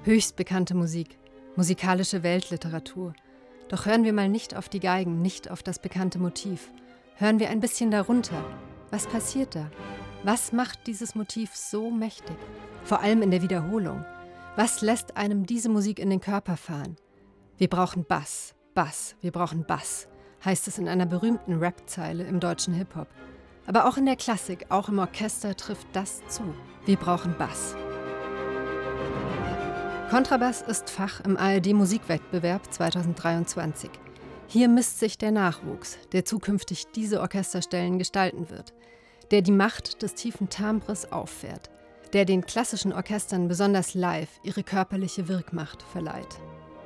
Höchst bekannte Musik, musikalische Weltliteratur. Doch hören wir mal nicht auf die Geigen, nicht auf das bekannte Motiv. Hören wir ein bisschen darunter. Was passiert da? Was macht dieses Motiv so mächtig? Vor allem in der Wiederholung. Was lässt einem diese Musik in den Körper fahren? Wir brauchen Bass, Bass, wir brauchen Bass, heißt es in einer berühmten Rap-Zeile im deutschen Hip-Hop. Aber auch in der Klassik, auch im Orchester trifft das zu. Wir brauchen Bass. Kontrabass ist Fach im ARD-Musikwettbewerb 2023. Hier misst sich der Nachwuchs, der zukünftig diese Orchesterstellen gestalten wird, der die Macht des tiefen Timbres auffährt, der den klassischen Orchestern besonders live ihre körperliche Wirkmacht verleiht.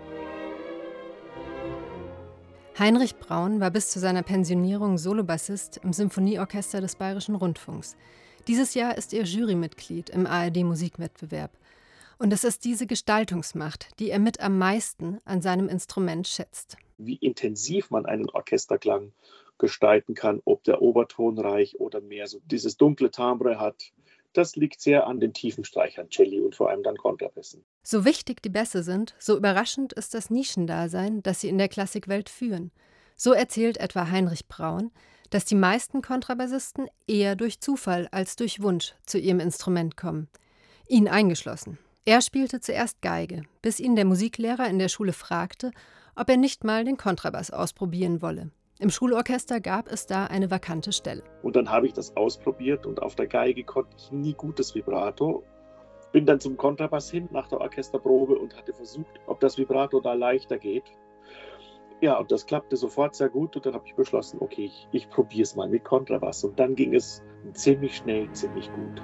Heinrich Braun war bis zu seiner Pensionierung Solobassist im Symphonieorchester des Bayerischen Rundfunks. Dieses Jahr ist er Jurymitglied im ARD-Musikwettbewerb. Und es ist diese Gestaltungsmacht, die er mit am meisten an seinem Instrument schätzt. Wie intensiv man einen Orchesterklang gestalten kann, ob der obertonreich oder mehr so dieses dunkle Timbre hat, das liegt sehr an den tiefen Streichern, Celli und vor allem dann Kontrabässen. So wichtig die Bässe sind, so überraschend ist das Nischendasein, das sie in der Klassikwelt führen. So erzählt etwa Heinrich Braun, dass die meisten Kontrabassisten eher durch Zufall als durch Wunsch zu ihrem Instrument kommen. Ihn eingeschlossen. Er spielte zuerst Geige, bis ihn der Musiklehrer in der Schule fragte, ob er nicht mal den Kontrabass ausprobieren wolle. Im Schulorchester gab es da eine vakante Stelle. Und dann habe ich das ausprobiert und auf der Geige konnte ich nie gutes Vibrato. Bin dann zum Kontrabass hin nach der Orchesterprobe und hatte versucht, ob das Vibrato da leichter geht. Ja, und das klappte sofort sehr gut und dann habe ich beschlossen, okay, ich probiere es mal mit Kontrabass. Und dann ging es ziemlich schnell, ziemlich gut.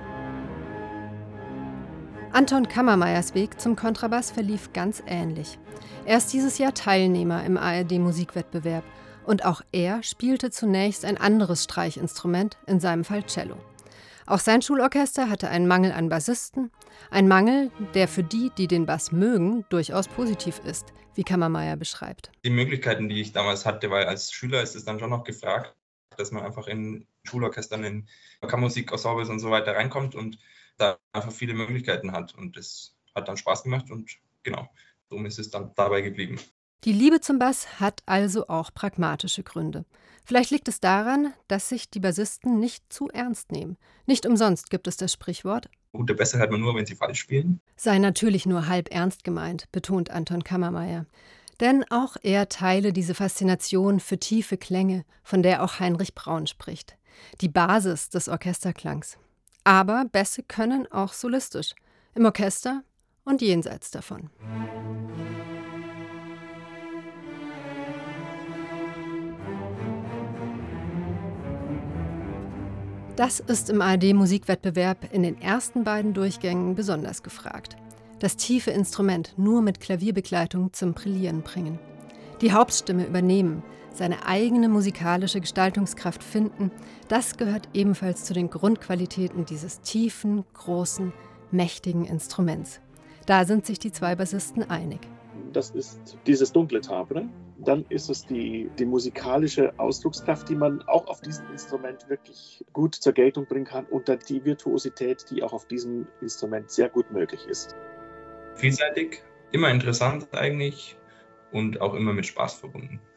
Anton Kammermeyers Weg zum Kontrabass verlief ganz ähnlich. Er ist dieses Jahr Teilnehmer im ARD-Musikwettbewerb und auch er spielte zunächst ein anderes Streichinstrument, in seinem Fall Cello. Auch sein Schulorchester hatte einen Mangel an Bassisten, ein Mangel, der für die, die den Bass mögen, durchaus positiv ist, wie Kammermeyer beschreibt. Die Möglichkeiten, die ich damals hatte, weil als Schüler ist es dann schon noch gefragt, dass man einfach in Schulorchestern, in Kammermusik-Ensembles und so weiter reinkommt und da einfach viele Möglichkeiten hat. Und das hat dann Spaß gemacht und genau, so ist es dann dabei geblieben. Die Liebe zum Bass hat also auch pragmatische Gründe. Vielleicht liegt es daran, dass sich die Bassisten nicht zu ernst nehmen. Nicht umsonst gibt es das Sprichwort: Gute Bässe hört man nur, wenn sie falsch spielen. Sei natürlich nur halb ernst gemeint, betont Anton Kammermeyer. Denn auch er teile diese Faszination für tiefe Klänge, von der auch Heinrich Braun spricht. Die Basis des Orchesterklangs. Aber Bässe können auch solistisch, im Orchester und jenseits davon. Das ist im ARD-Musikwettbewerb in den ersten beiden Durchgängen besonders gefragt. Das tiefe Instrument nur mit Klavierbegleitung zum Brillieren bringen. Die Hauptstimme übernehmen, seine eigene musikalische Gestaltungskraft finden, das gehört ebenfalls zu den Grundqualitäten dieses tiefen, großen, mächtigen Instruments. Da sind sich die zwei Bassisten einig. Das ist dieses dunkle Timbre. Dann ist es die musikalische Ausdruckskraft, die man auch auf diesem Instrument wirklich gut zur Geltung bringen kann und dann die Virtuosität, die auch auf diesem Instrument sehr gut möglich ist. Vielseitig, immer interessant eigentlich und auch immer mit Spaß verbunden.